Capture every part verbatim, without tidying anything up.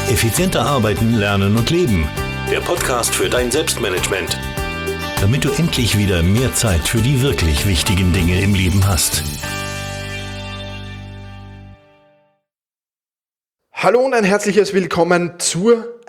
Effizienter arbeiten, lernen und leben. Der Podcast für dein Selbstmanagement. Damit du endlich wieder mehr Zeit für die wirklich wichtigen Dinge im Leben hast. Hallo und ein herzliches Willkommen zur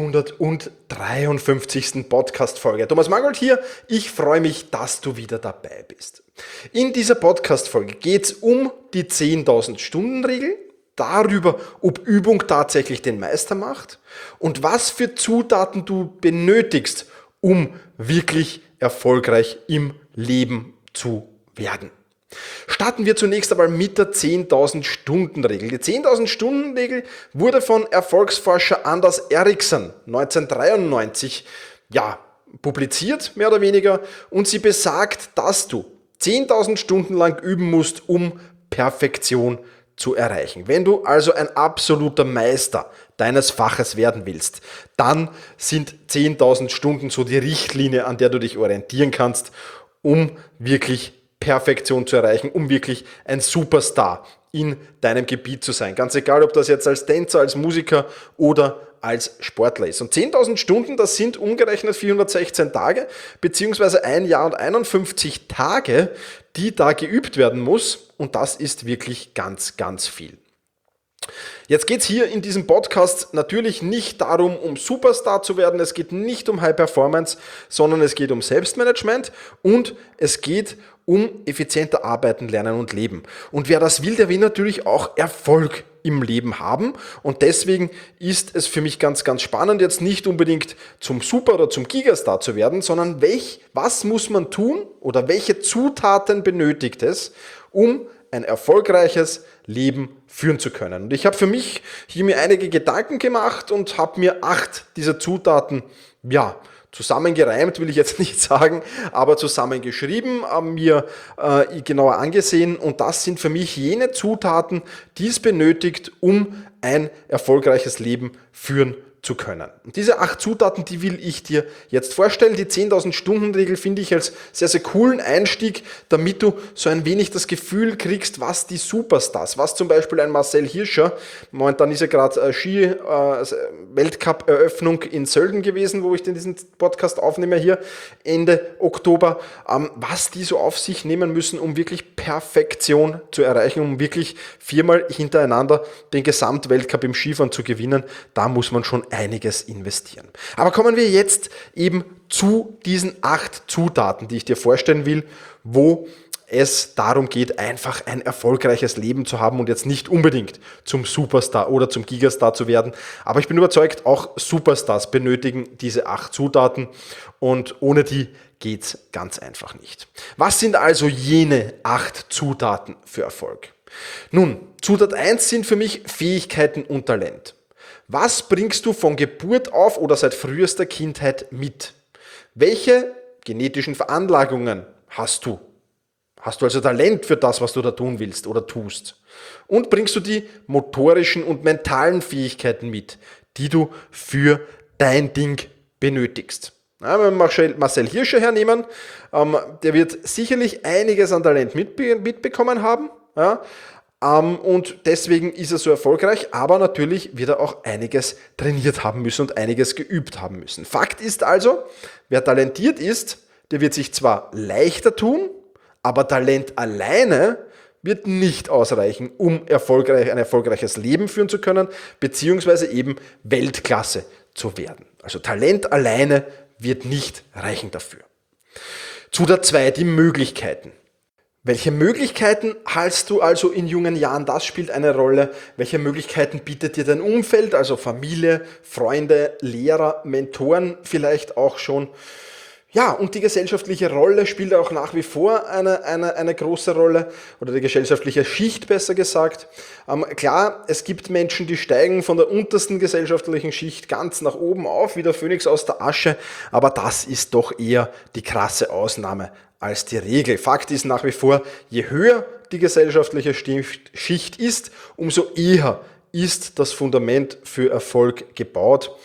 hundertdreiundfünfzigsten Podcast-Folge. Thomas Mangold hier. Ich freue mich, dass du wieder dabei bist. In dieser Podcast-Folge geht es um die zehntausend-Stunden-Regel, darüber, ob Übung tatsächlich den Meister macht und was für Zutaten du benötigst, um wirklich erfolgreich im Leben zu werden. Starten wir zunächst einmal mit der zehntausend-Stunden-Regel. Die zehntausend-Stunden-Regel wurde von Erfolgsforscher Anders Ericsson neunzehnhundertdreiundneunzig ja, publiziert, mehr oder weniger, und sie besagt, dass du zehntausend Stunden lang üben musst, um Perfektion zu erreichen. Wenn du also ein absoluter Meister deines Faches werden willst, dann sind zehntausend Stunden so die Richtlinie, an der du dich orientieren kannst, um wirklich Perfektion zu erreichen, um wirklich ein Superstar in deinem Gebiet zu sein. Ganz egal, ob das jetzt als Tänzer, als Musiker oder als Sportler ist. Und zehntausend Stunden, das sind umgerechnet vierhundertsechzehn Tage, beziehungsweise ein Jahr und einundfünfzig Tage, die da geübt werden muss. Und das ist wirklich ganz, ganz viel. Jetzt geht es hier in diesem Podcast natürlich nicht darum, um Superstar zu werden. Es geht nicht um High Performance, sondern es geht um Selbstmanagement und es geht um effizienter arbeiten, lernen und leben. Und wer das will, der will natürlich auch Erfolg im Leben haben. Und deswegen ist es für mich ganz, ganz spannend, jetzt nicht unbedingt zum Super- oder zum Gigastar zu werden, sondern welch, was muss man tun oder welche Zutaten benötigt es, um ein erfolgreiches Leben führen zu können. Und ich habe für mich hier mir einige Gedanken gemacht und habe mir acht dieser Zutaten, ja, zusammengereimt, will ich jetzt nicht sagen, aber zusammengeschrieben, mir äh, genauer angesehen. Und das sind für mich jene Zutaten, die es benötigt, um ein erfolgreiches Leben führen zu können. Und diese acht Zutaten, die will ich dir jetzt vorstellen. Die zehntausend-Stunden-Regel finde ich als sehr, sehr coolen Einstieg, damit du so ein wenig das Gefühl kriegst, was die Superstars, was zum Beispiel ein Marcel Hirscher, momentan ist ja gerade Ski-Weltcup-Eröffnung in Sölden gewesen, wo ich diesen Podcast aufnehme hier Ende Oktober, was die so auf sich nehmen müssen, um wirklich Perfektion zu erreichen, um wirklich viermal hintereinander den Gesamtweltcup im Skifahren zu gewinnen. Da muss man schon einiges investieren. Aber kommen wir jetzt eben zu diesen acht Zutaten, die ich dir vorstellen will, wo es darum geht, einfach ein erfolgreiches Leben zu haben und jetzt nicht unbedingt zum Superstar oder zum Gigastar zu werden. Aber ich bin überzeugt, auch Superstars benötigen diese acht Zutaten und ohne die geht's ganz einfach nicht. Was sind also jene acht Zutaten für Erfolg? Nun, Zutat eins sind für mich Fähigkeiten und Talent. Was bringst du von Geburt auf oder seit frühester Kindheit mit? Welche genetischen Veranlagungen hast du? Hast du also Talent für das, was du da tun willst oder tust? Und bringst du die motorischen und mentalen Fähigkeiten mit, die du für dein Ding benötigst? Ja, wenn wir Marcel Hirscher hernehmen, ähm, der wird sicherlich einiges an Talent mitbe- mitbekommen haben, ja, und deswegen ist er so erfolgreich, aber natürlich wird er auch einiges trainiert haben müssen und einiges geübt haben müssen. Fakt ist also, wer talentiert ist, der wird sich zwar leichter tun, aber Talent alleine wird nicht ausreichen, um erfolgreich, ein erfolgreiches Leben führen zu können, beziehungsweise eben Weltklasse zu werden. Also Talent alleine wird nicht reichen dafür. Zutat zwei, die Möglichkeiten. Welche Möglichkeiten hast du also in jungen Jahren? Das spielt eine Rolle. Welche Möglichkeiten bietet dir dein Umfeld, also Familie, Freunde, Lehrer, Mentoren vielleicht auch schon? Ja, und die gesellschaftliche Rolle spielt auch nach wie vor eine, eine, eine große Rolle, oder die gesellschaftliche Schicht besser gesagt. Ähm, klar, es gibt Menschen, die steigen von der untersten gesellschaftlichen Schicht ganz nach oben auf, wie der Phönix aus der Asche, aber das ist doch eher die krasse Ausnahme als die Regel. Fakt ist nach wie vor, je höher die gesellschaftliche Schicht ist, umso eher ist das Fundament für Erfolg gebaut.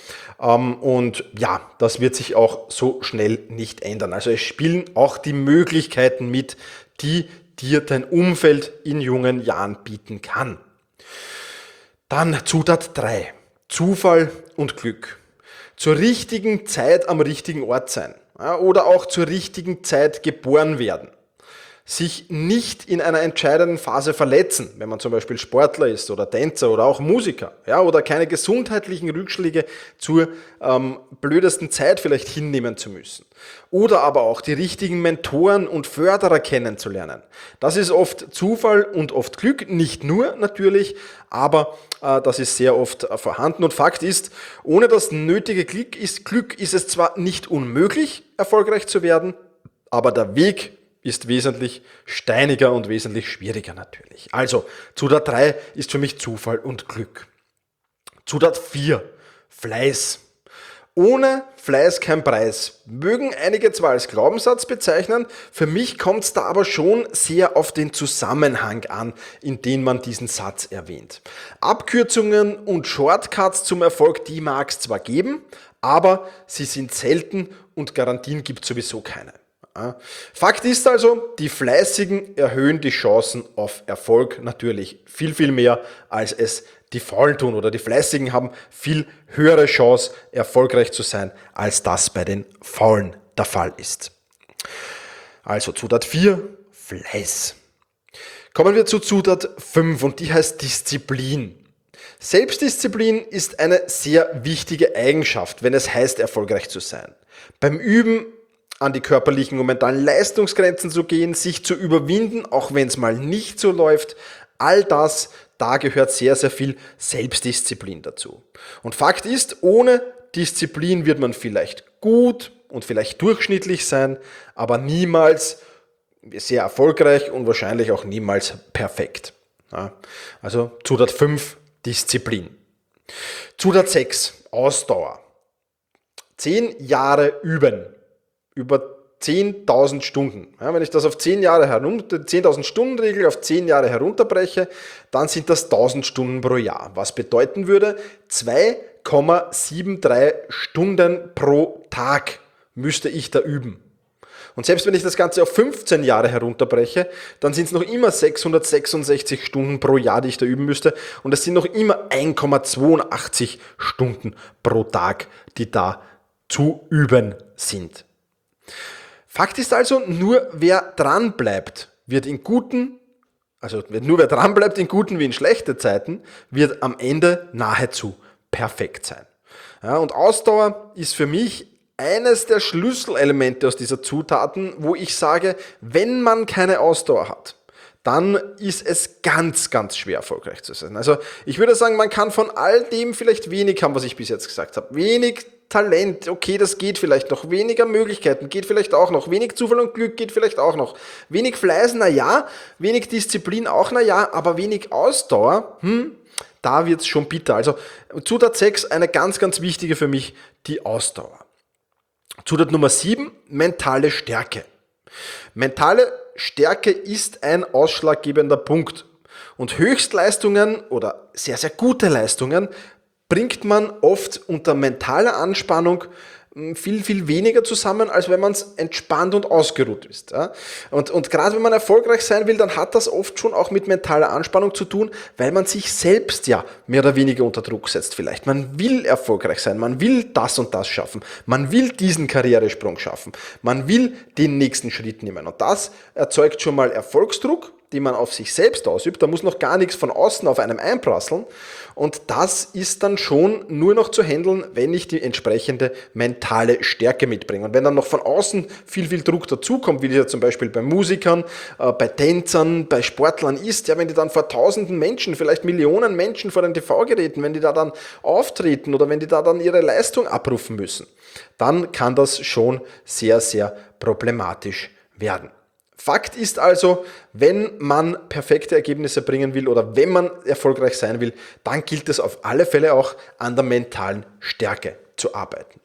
Und ja, das wird sich auch so schnell nicht ändern. Also es spielen auch die Möglichkeiten mit, die dir dein Umfeld in jungen Jahren bieten kann. Dann Zutat drei. Zufall und Glück. Zur richtigen Zeit am richtigen Ort sein, ja, oder auch zur richtigen Zeit geboren werden. Sich nicht in einer entscheidenden Phase verletzen, wenn man zum Beispiel Sportler ist oder Tänzer oder auch Musiker, ja, oder keine gesundheitlichen Rückschläge zur ähm, blödesten Zeit vielleicht hinnehmen zu müssen. Oder aber auch die richtigen Mentoren und Förderer kennenzulernen. Das ist oft Zufall und oft Glück, nicht nur natürlich, aber äh, das ist sehr oft äh, vorhanden. Und Fakt ist, ohne das nötige Glück ist, Glück ist es zwar nicht unmöglich, erfolgreich zu werden, aber der Weg ist wesentlich steiniger und wesentlich schwieriger natürlich. Also, Zutat drei ist für mich Zufall und Glück. Zutat vier, Fleiß. Ohne Fleiß kein Preis. Mögen einige zwar als Glaubenssatz bezeichnen, für mich kommt es da aber schon sehr auf den Zusammenhang an, in dem man diesen Satz erwähnt. Abkürzungen und Shortcuts zum Erfolg, die mag es zwar geben, aber sie sind selten und Garantien gibt es sowieso keine. Fakt ist also, die Fleißigen erhöhen die Chancen auf Erfolg natürlich viel, viel mehr, als es die Faulen tun. Oder die Fleißigen haben viel höhere Chance, erfolgreich zu sein, als das bei den Faulen der Fall ist. Also Zutat vier, Fleiß. Kommen wir zu Zutat fünf und die heißt Disziplin. Selbstdisziplin ist eine sehr wichtige Eigenschaft, wenn es heißt, erfolgreich zu sein. Beim Üben an die körperlichen und mentalen Leistungsgrenzen zu gehen, sich zu überwinden, auch wenn es mal nicht so läuft, all das, da gehört sehr, sehr viel Selbstdisziplin dazu. Und Fakt ist, ohne Disziplin wird man vielleicht gut und vielleicht durchschnittlich sein, aber niemals sehr erfolgreich und wahrscheinlich auch niemals perfekt. Ja, also Zutat fünf, Disziplin. Zutat sechs, Ausdauer. Zehn Jahre üben. Über zehntausend Stunden. Ja, wenn ich das auf zehn Jahre herunter, zehntausend Stunden Regel auf zehn Jahre herunterbreche, dann sind das tausend Stunden pro Jahr. Was bedeuten würde, zwei Komma drei sieben Stunden pro Tag müsste ich da üben. Und selbst wenn ich das Ganze auf fünfzehn Jahre herunterbreche, dann sind es noch immer sechshundertsechsundsechzig Stunden pro Jahr, die ich da üben müsste. Und es sind noch immer eins Komma zweiundachtzig Stunden pro Tag, die da zu üben sind. Fakt ist also, nur wer dran bleibt, wird in guten, also nur wer dran bleibt in guten wie in schlechten Zeiten, wird am Ende nahezu perfekt sein. Ja, und Ausdauer ist für mich eines der Schlüsselelemente aus dieser Zutaten, wo ich sage, wenn man keine Ausdauer hat, dann ist es ganz, ganz schwer erfolgreich zu sein. Also ich würde sagen, man kann von all dem vielleicht wenig haben, was ich bis jetzt gesagt habe. Wenig Talent, okay, das geht vielleicht noch. Weniger Möglichkeiten geht vielleicht auch noch. Wenig Zufall und Glück geht vielleicht auch noch. Wenig Fleiß, na ja. Wenig Disziplin auch, na ja. Aber wenig Ausdauer, hm, da wird's schon bitter. Also Zutat sechs, eine ganz, ganz wichtige für mich, die Ausdauer. Zutat Nummer sieben, mentale Stärke. Mentale Stärke ist ein ausschlaggebender Punkt. Und Höchstleistungen oder sehr, sehr gute Leistungen bringt man oft unter mentaler Anspannung viel, viel weniger zusammen, als wenn man es entspannt und ausgeruht ist. Ja? Und, und gerade wenn man erfolgreich sein will, dann hat das oft schon auch mit mentaler Anspannung zu tun, weil man sich selbst ja mehr oder weniger unter Druck setzt vielleicht. Man will erfolgreich sein, man will das und das schaffen, man will diesen Karrieresprung schaffen, man will den nächsten Schritt nehmen. Und das erzeugt schon mal Erfolgsdruck, die man auf sich selbst ausübt. Da muss noch gar nichts von außen auf einem einprasseln. Und das ist dann schon nur noch zu handeln, wenn ich die entsprechende mentale Stärke mitbringe. Und wenn dann noch von außen viel, viel Druck dazukommt, wie das ja zum Beispiel bei Musikern, äh, bei Tänzern, bei Sportlern ist, ja, wenn die dann vor tausenden Menschen, vielleicht Millionen Menschen vor den T V-Geräten, wenn die da dann auftreten oder wenn die da dann ihre Leistung abrufen müssen, dann kann das schon sehr, sehr problematisch werden. Fakt ist also, wenn man perfekte Ergebnisse bringen will oder wenn man erfolgreich sein will, dann gilt es auf alle Fälle auch an der mentalen Stärke zu arbeiten.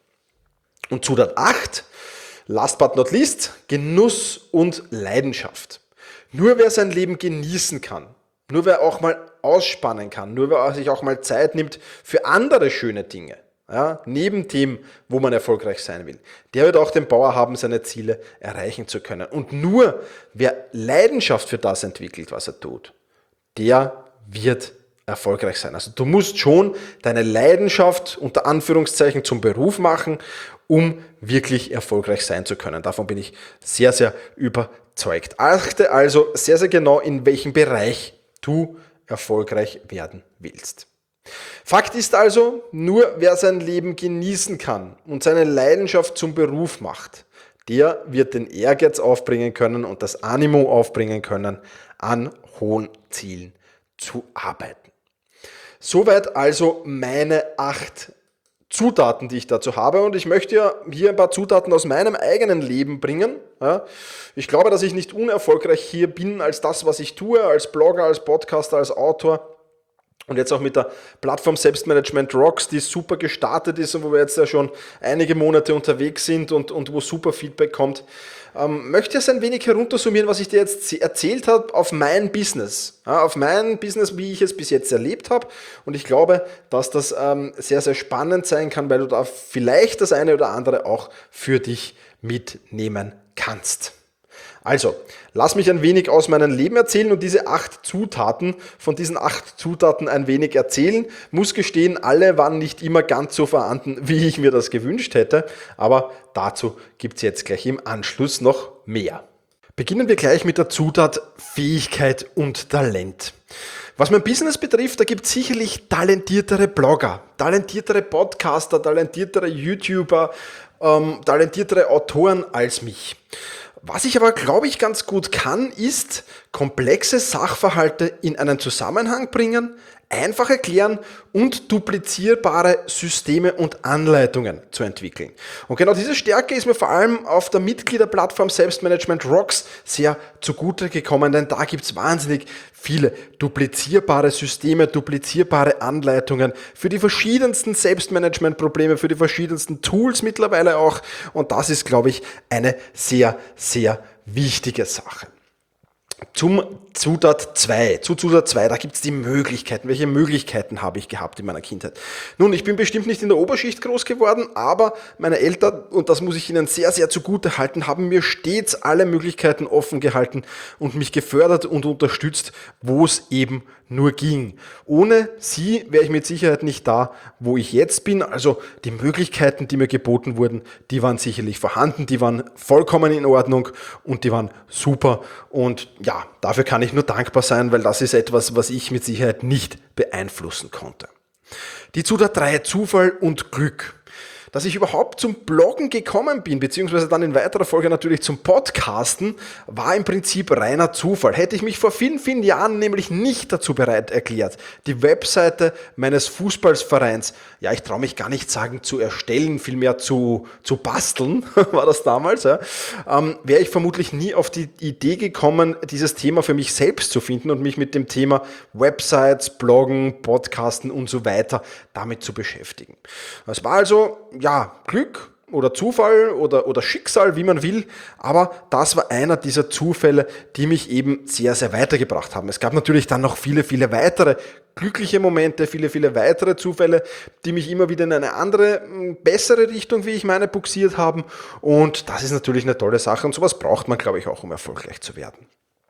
Und Zutat acht, last but not least, Genuss und Leidenschaft. Nur wer sein Leben genießen kann, nur wer auch mal ausspannen kann, nur wer sich auch mal Zeit nimmt für andere schöne Dinge, ja, neben dem, wo man erfolgreich sein will, der wird auch den Power haben, seine Ziele erreichen zu können. Und nur wer Leidenschaft für das entwickelt, was er tut, der wird erfolgreich sein. Also du musst schon deine Leidenschaft unter Anführungszeichen zum Beruf machen, um wirklich erfolgreich sein zu können. Davon bin ich sehr, sehr überzeugt. Achte also sehr, sehr genau, in welchem Bereich du erfolgreich werden willst. Fakt ist also, nur wer sein Leben genießen kann und seine Leidenschaft zum Beruf macht, der wird den Ehrgeiz aufbringen können und das Animo aufbringen können, an hohen Zielen zu arbeiten. Soweit also meine acht Zutaten, die ich dazu habe, und ich möchte ja hier ein paar Zutaten aus meinem eigenen Leben bringen. Ich glaube, dass ich nicht unerfolgreich hier bin als das, was ich tue, als Blogger, als Podcaster, als Autor. Und jetzt auch mit der Plattform Selbstmanagement Rocks, die super gestartet ist und wo wir jetzt ja schon einige Monate unterwegs sind und, und wo super Feedback kommt, ähm, möchte ich es ein wenig heruntersummieren, was ich dir jetzt erzählt habe, auf mein Business. Ja, auf mein Business, wie ich es bis jetzt erlebt habe. Und ich glaube, dass das ähm, sehr, sehr spannend sein kann, weil du da vielleicht das eine oder andere auch für dich mitnehmen kannst. Also, lass mich ein wenig aus meinem Leben erzählen und diese acht Zutaten, von diesen acht Zutaten ein wenig erzählen. Muss gestehen, alle waren nicht immer ganz so vorhanden, wie ich mir das gewünscht hätte, aber dazu gibt es jetzt gleich im Anschluss noch mehr. Beginnen wir gleich mit der Zutat Fähigkeit und Talent. Was mein Business betrifft, da gibt es sicherlich talentiertere Blogger, talentiertere Podcaster, talentiertere YouTuber, ähm, talentiertere Autoren als mich. Was ich aber, glaube ich, ganz gut kann, ist komplexe Sachverhalte in einen Zusammenhang bringen, einfach erklären und duplizierbare Systeme und Anleitungen zu entwickeln. Und genau diese Stärke ist mir vor allem auf der Mitgliederplattform Selbstmanagement Rocks sehr zugute gekommen, denn da gibt es wahnsinnig viele duplizierbare Systeme, duplizierbare Anleitungen für die verschiedensten Selbstmanagement-Probleme, für die verschiedensten Tools mittlerweile auch. Und das ist, glaube ich, eine sehr, sehr wichtige Sache. Zum Zutat zwei. Zu Zutat zwei, da gibt es die Möglichkeiten. Welche Möglichkeiten habe ich gehabt in meiner Kindheit? Nun, ich bin bestimmt nicht in der Oberschicht groß geworden, aber meine Eltern, und das muss ich ihnen sehr, sehr zugute halten, haben mir stets alle Möglichkeiten offen gehalten und mich gefördert und unterstützt, wo es eben nur ging. Ohne sie wäre ich mit Sicherheit nicht da, wo ich jetzt bin. Also die Möglichkeiten, die mir geboten wurden, die waren sicherlich vorhanden, die waren vollkommen in Ordnung und die waren super. Und ja, dafür kann ich nur dankbar sein, weil das ist etwas, was ich mit Sicherheit nicht beeinflussen konnte. Die Zutat drei, Zufall und Glück. Dass ich überhaupt zum Bloggen gekommen bin, beziehungsweise dann in weiterer Folge natürlich zum Podcasten, war im Prinzip reiner Zufall. Hätte ich mich vor vielen, vielen Jahren nämlich nicht dazu bereit erklärt, die Webseite meines Fußballvereins, ja, ich traue mich gar nicht sagen zu erstellen, vielmehr zu, zu basteln, war das damals, ja, ähm, wäre ich vermutlich nie auf die Idee gekommen, dieses Thema für mich selbst zu finden und mich mit dem Thema Websites, Bloggen, Podcasten und so weiter damit zu beschäftigen. Es war also ja, Glück oder Zufall oder, oder Schicksal, wie man will, aber das war einer dieser Zufälle, die mich eben sehr, sehr weitergebracht haben. Es gab natürlich dann noch viele, viele weitere glückliche Momente, viele, viele weitere Zufälle, die mich immer wieder in eine andere, bessere Richtung, wie ich meine, buxiert haben, und das ist natürlich eine tolle Sache und sowas braucht man, glaube ich, auch, um erfolgreich zu werden.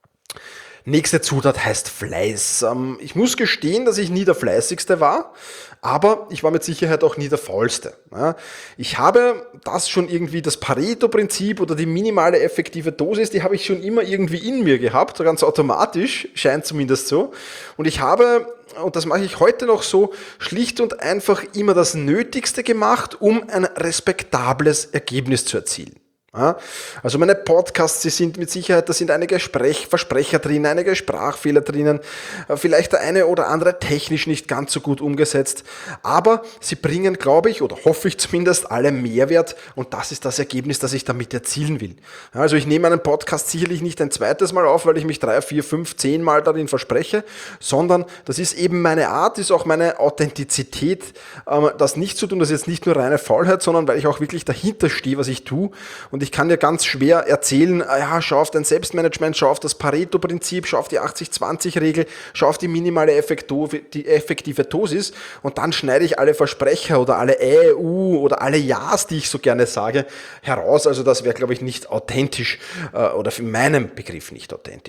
Nächste Zutat heißt Fleiß. Ich muss gestehen, dass ich nie der Fleißigste war, aber ich war mit Sicherheit auch nie der Faulste. Ich habe das schon irgendwie, das Pareto-Prinzip oder die minimale effektive Dosis, die habe ich schon immer irgendwie in mir gehabt, ganz automatisch, scheint zumindest so. Und ich habe, und das mache ich heute noch so, schlicht und einfach immer das Nötigste gemacht, um ein respektables Ergebnis zu erzielen. Also meine Podcasts, die sind mit Sicherheit, da sind einige Sprech- Versprecher drin, einige Sprachfehler drinnen, vielleicht der eine oder andere technisch nicht ganz so gut umgesetzt, aber sie bringen, glaube ich, oder hoffe ich zumindest, alle Mehrwert, und das ist das Ergebnis, das ich damit erzielen will. Also ich nehme einen Podcast sicherlich nicht ein zweites Mal auf, weil ich mich drei, vier, fünf, zehn Mal darin verspreche, sondern das ist eben meine Art, ist auch meine Authentizität, das nicht zu tun, das ist jetzt nicht nur reine Faulheit, sondern weil ich auch wirklich dahinter stehe, was ich tue. Und ich kann dir ganz schwer erzählen, ja, schau auf dein Selbstmanagement, schau auf das Pareto-Prinzip, schau auf die achtzig zwanzig Regel, schau auf die minimale Effekto- die effektive Dosis, und dann schneide ich alle Versprecher oder alle Ä, U oder alle Ja's, die ich so gerne sage, heraus. Also das wäre, glaube ich, nicht authentisch äh, oder für meinen Begriff nicht authentisch.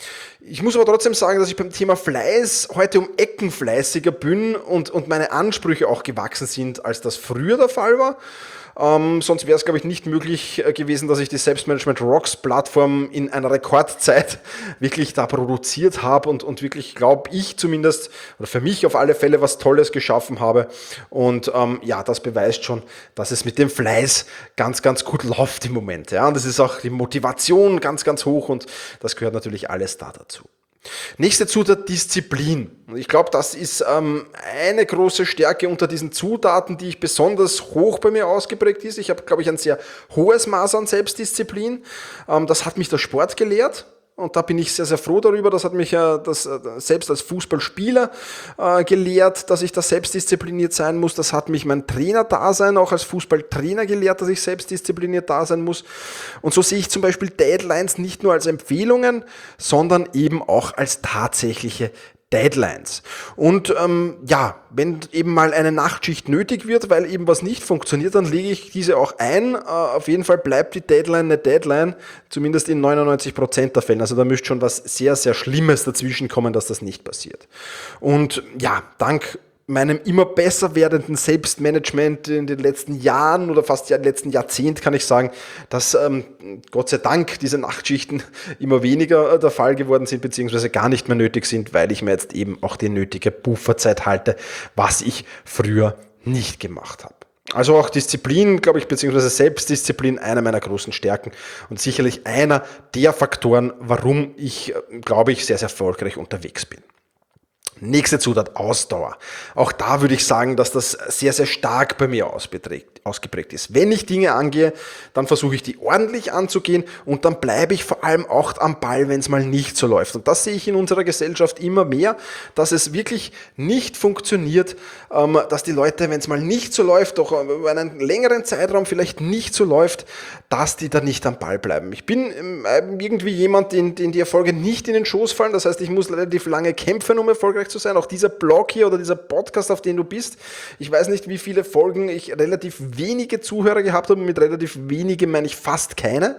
Ich muss aber trotzdem sagen, dass ich beim Thema Fleiß heute um Ecken fleißiger bin und, und meine Ansprüche auch gewachsen sind, als das früher der Fall war. Ähm, sonst wäre es, glaube ich, nicht möglich gewesen, dass ich die Selbstmanagement Rocks Plattform in einer Rekordzeit wirklich da produziert habe und, und wirklich, glaube ich zumindest, oder für mich auf alle Fälle was Tolles geschaffen habe. Und ähm, ja, das beweist schon, dass es mit dem Fleiß ganz, ganz gut läuft im Moment. Ja? Und das ist auch die Motivation ganz, ganz hoch und das gehört natürlich alles da dazu. Nächste Zutat, Disziplin. Ich glaube, das ist ähm, eine große Stärke unter diesen Zutaten, die ich besonders hoch bei mir ausgeprägt ist. Ich habe, glaube ich, ein sehr hohes Maß an Selbstdisziplin. Ähm, das hat mich der Sport gelehrt. Und da bin ich sehr, sehr froh darüber. Das hat mich ja das, selbst als Fußballspieler äh, gelehrt, dass ich da selbstdiszipliniert sein muss. Das hat mich mein Trainerdasein auch als Fußballtrainer gelehrt, dass ich selbstdiszipliniert da sein muss. Und so sehe ich zum Beispiel Deadlines nicht nur als Empfehlungen, sondern eben auch als tatsächliche Deadlines. Und ähm, ja, wenn eben mal eine Nachtschicht nötig wird, weil eben was nicht funktioniert, dann lege ich diese auch ein. Äh, auf jeden Fall bleibt die Deadline eine Deadline, zumindest in neunundneunzig Prozent der Fälle. Also da müsste schon was sehr, sehr Schlimmes dazwischen kommen, dass das nicht passiert. Und ja, dank meinem immer besser werdenden Selbstmanagement in den letzten Jahren oder fast ja, letzten Jahrzehnt kann ich sagen, dass ähm, Gott sei Dank diese Nachtschichten immer weniger der Fall geworden sind, beziehungsweise gar nicht mehr nötig sind, weil ich mir jetzt eben auch die nötige Pufferzeit halte, was ich früher nicht gemacht habe. Also auch Disziplin, glaube ich, beziehungsweise Selbstdisziplin, einer meiner großen Stärken und sicherlich einer der Faktoren, warum ich, glaube ich, sehr, sehr erfolgreich unterwegs bin. Nächste Zutat, Ausdauer. Auch da würde ich sagen, dass das sehr, sehr stark bei mir ausgeprägt ist. Wenn ich Dinge angehe, dann versuche ich die ordentlich anzugehen und dann bleibe ich vor allem auch am Ball, wenn es mal nicht so läuft. Und das sehe ich in unserer Gesellschaft immer mehr, dass es wirklich nicht funktioniert, dass die Leute, wenn es mal nicht so läuft, doch über einen längeren Zeitraum vielleicht nicht so läuft, dass die da nicht am Ball bleiben. Ich bin irgendwie jemand, den, den die Erfolge nicht in den Schoß fallen. Das heißt, ich muss relativ lange kämpfen, um erfolgreich zu sein. Auch dieser Blog hier oder dieser Podcast, auf den du bist. Ich weiß nicht, wie viele Folgen ich relativ wenige Zuhörer gehabt habe. Mit relativ wenige meine ich fast keine.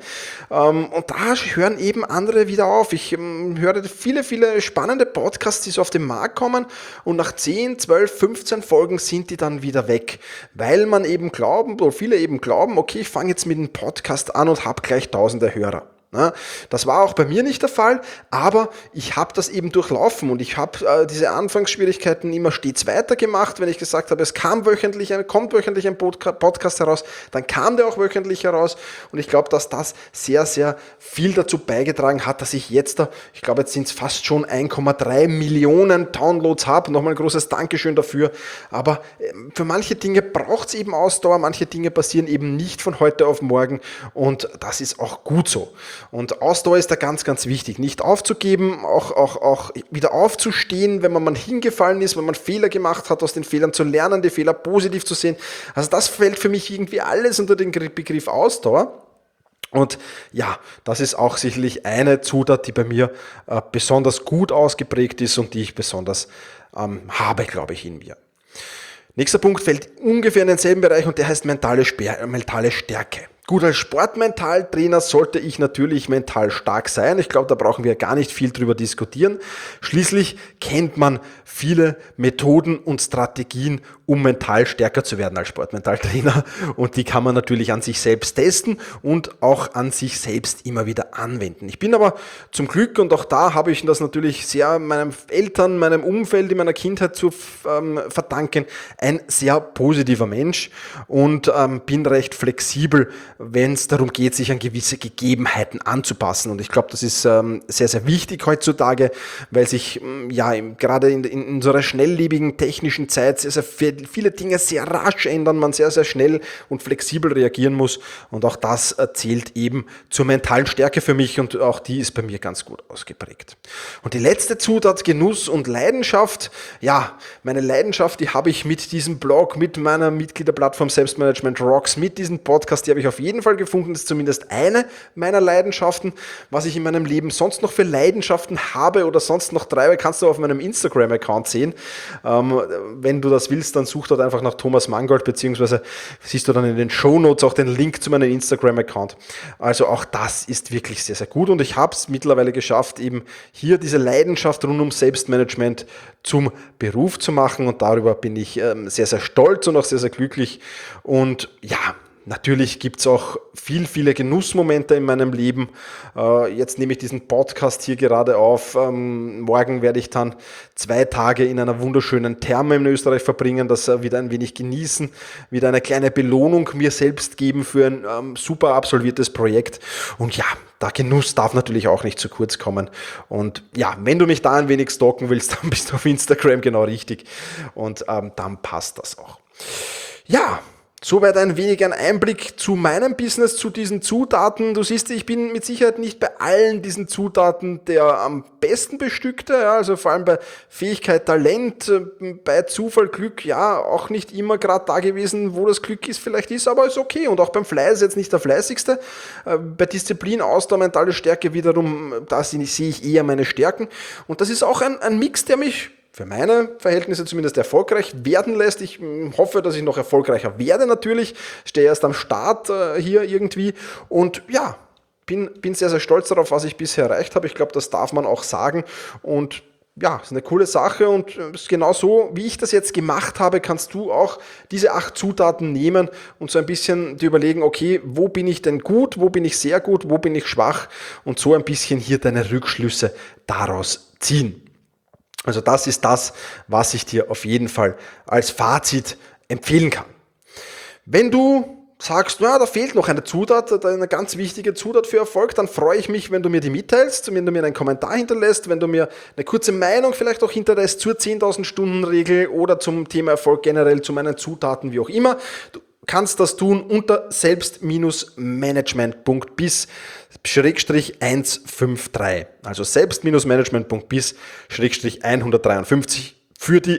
Und da hören eben andere wieder auf. Ich höre viele, viele spannende Podcasts, die so auf den Markt kommen und nach zehn, zwölf, fünfzehn Folgen sind die dann wieder weg. Weil man eben glauben, oder viele eben glauben, okay, ich fange jetzt mit einem Podcast an und habe gleich tausende Hörer. Das war auch bei mir nicht der Fall, aber ich habe das eben durchlaufen und ich habe äh, diese Anfangsschwierigkeiten immer stets weitergemacht. Wenn ich gesagt habe, es kam wöchentlich, ein, kommt wöchentlich ein Podcast heraus, dann kam der auch wöchentlich heraus und ich glaube, dass das sehr, sehr viel dazu beigetragen hat, dass ich jetzt da, ich glaube, jetzt sind es fast schon eins Komma drei Millionen Downloads habe. Nochmal ein großes Dankeschön dafür, aber äh, für manche Dinge braucht es eben Ausdauer, manche Dinge passieren eben nicht von heute auf morgen und das ist auch gut so. Und Ausdauer ist da ganz, ganz wichtig. Nicht aufzugeben, auch, auch, auch wieder aufzustehen, wenn man mal hingefallen ist, wenn man Fehler gemacht hat, aus den Fehlern zu lernen, die Fehler positiv zu sehen. Also das fällt für mich irgendwie alles unter den Begriff Ausdauer. Und ja, das ist auch sicherlich eine Zutat, die bei mir äh, besonders gut ausgeprägt ist und die ich besonders ähm, habe, glaube ich, in mir. Nächster Punkt fällt ungefähr in denselben Bereich und der heißt mentale, Sper- mentale Stärke. Gut, als Sportmentaltrainer sollte ich natürlich mental stark sein. Ich glaube, da brauchen wir gar nicht viel drüber diskutieren. Schließlich kennt man viele Methoden und Strategien, um mental stärker zu werden als Sportmentaltrainer. Und die kann man natürlich an sich selbst testen und auch an sich selbst immer wieder anwenden. Ich bin aber zum Glück, und auch da habe ich das natürlich sehr meinen Eltern, meinem Umfeld in meiner Kindheit zu ähm, verdanken, ein sehr positiver Mensch und ähm, bin recht flexibel, wenn es darum geht, sich an gewisse Gegebenheiten anzupassen. Und ich glaube, das ist ähm, sehr, sehr wichtig heutzutage, weil sich ähm, ja gerade in, in unserer schnelllebigen technischen Zeit sehr, sehr viele Dinge sehr rasch ändern, man sehr, sehr schnell und flexibel reagieren muss. Und auch das zählt eben zur mentalen Stärke für mich und auch die ist bei mir ganz gut ausgeprägt. Und die letzte Zutat, Genuss und Leidenschaft. Ja, meine Leidenschaft, die habe ich mit diesem Blog, mit meiner Mitgliederplattform Selbstmanagement Rocks, mit diesem Podcast, die habe ich auf jeden jeden Fall gefunden, das ist zumindest eine meiner Leidenschaften. Was ich in meinem Leben sonst noch für Leidenschaften habe oder sonst noch treibe, kannst du auf meinem Instagram-Account sehen. Ähm, wenn du das willst, dann such dort einfach nach Thomas Mangold, beziehungsweise siehst du dann in den Shownotes auch den Link zu meinem Instagram-Account. Also auch das ist wirklich sehr, sehr gut und ich habe es mittlerweile geschafft, eben hier diese Leidenschaft rund um Selbstmanagement zum Beruf zu machen und darüber bin ich ähm, sehr, sehr stolz und auch sehr, sehr glücklich. Und ja, natürlich gibt es auch viel, viele Genussmomente in meinem Leben. Äh, jetzt nehme ich diesen Podcast hier gerade auf. Ähm, morgen werde ich dann zwei Tage in einer wunderschönen Therme in Österreich verbringen, das äh, wieder ein wenig genießen, wieder eine kleine Belohnung mir selbst geben für ein ähm, super absolviertes Projekt. Und ja, der Genuss darf natürlich auch nicht zu kurz kommen. Und ja, wenn du mich da ein wenig stalken willst, dann bist du auf Instagram genau richtig. Und ähm, dann passt das auch. Ja, soweit ein wenig ein Einblick zu meinem Business, zu diesen Zutaten. Du siehst, ich bin mit Sicherheit nicht bei allen diesen Zutaten der am besten bestückte, ja, also vor allem bei Fähigkeit, Talent, bei Zufall, Glück, ja, auch nicht immer gerade da gewesen, wo das Glück ist, vielleicht ist, aber ist okay. Und auch beim Fleiß jetzt nicht der fleißigste. Bei Disziplin, Ausdauer, mentale Stärke wiederum, da sehe ich eher meine Stärken. Und das ist auch ein, ein Mix, der mich für meine Verhältnisse zumindest erfolgreich werden lässt. Ich hoffe, dass ich noch erfolgreicher werde natürlich. Stehe erst am Start äh, hier irgendwie. Und ja, bin, bin sehr, sehr stolz darauf, was ich bisher erreicht habe. Ich glaube, das darf man auch sagen. Und ja, ist eine coole Sache. Und genau so, wie ich das jetzt gemacht habe, kannst du auch diese acht Zutaten nehmen und so ein bisschen dir überlegen, okay, wo bin ich denn gut, wo bin ich sehr gut, wo bin ich schwach? Und so ein bisschen hier deine Rückschlüsse daraus ziehen. Also das ist das, was ich dir auf jeden Fall als Fazit empfehlen kann. Wenn du sagst, na, da fehlt noch eine Zutat, eine ganz wichtige Zutat für Erfolg, dann freue ich mich, wenn du mir die mitteilst, wenn du mir einen Kommentar hinterlässt, wenn du mir eine kurze Meinung vielleicht auch hinterlässt zur zehntausend Stunden Regel oder zum Thema Erfolg generell, zu meinen Zutaten, wie auch immer. Du kannst das tun unter selbst-management punkt biz Schrägstrich hundertdreiundfünfzig. Also selbst-management.biz Schrägstrich hundertdreiundfünfzig für die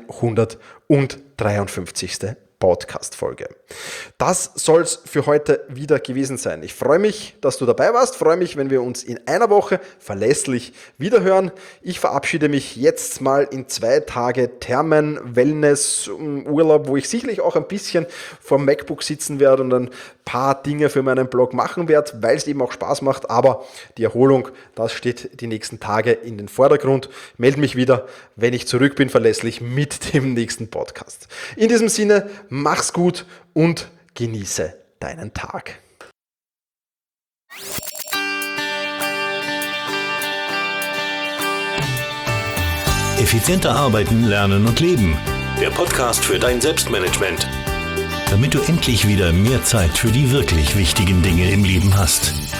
hundertdreiundfünfzigste Podcast-Folge. Das soll es für heute wieder gewesen sein. Ich freue mich, dass du dabei warst. Freue mich, wenn wir uns in einer Woche verlässlich wiederhören. Ich verabschiede mich jetzt mal in zwei Tage Thermen, Wellness, Urlaub, wo ich sicherlich auch ein bisschen vor dem MacBook sitzen werde und ein paar Dinge für meinen Blog machen werde, weil es eben auch Spaß macht. Aber die Erholung, das steht die nächsten Tage in den Vordergrund. Ich melde mich wieder, wenn ich zurück bin, verlässlich mit dem nächsten Podcast. In diesem Sinne, mach's gut und genieße deinen Tag. Effizienter arbeiten, lernen und leben. Der Podcast für dein Selbstmanagement. Damit du endlich wieder mehr Zeit für die wirklich wichtigen Dinge im Leben hast.